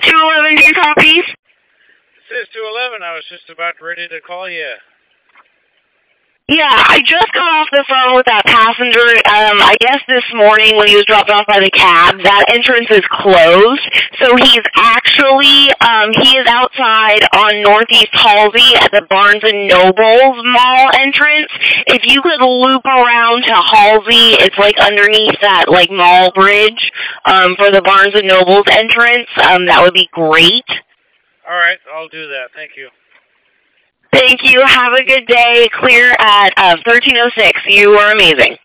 211, do you copy? This is 211. I was just about ready to call you. Yeah, I just got off the phone with that passenger. I guess this morning when he was dropped off by the cab, that entrance is closed. So he's actually, he is outside on Northeast Halsey at the Barnes & Noble's mall entrance. If you could loop around to Halsey, it's like underneath that like mall bridge, for the Barnes & Noble's entrance, that would be great. All right, I'll do that. Thank you. Thank you. Have a good day. Clear at 1306. You are amazing.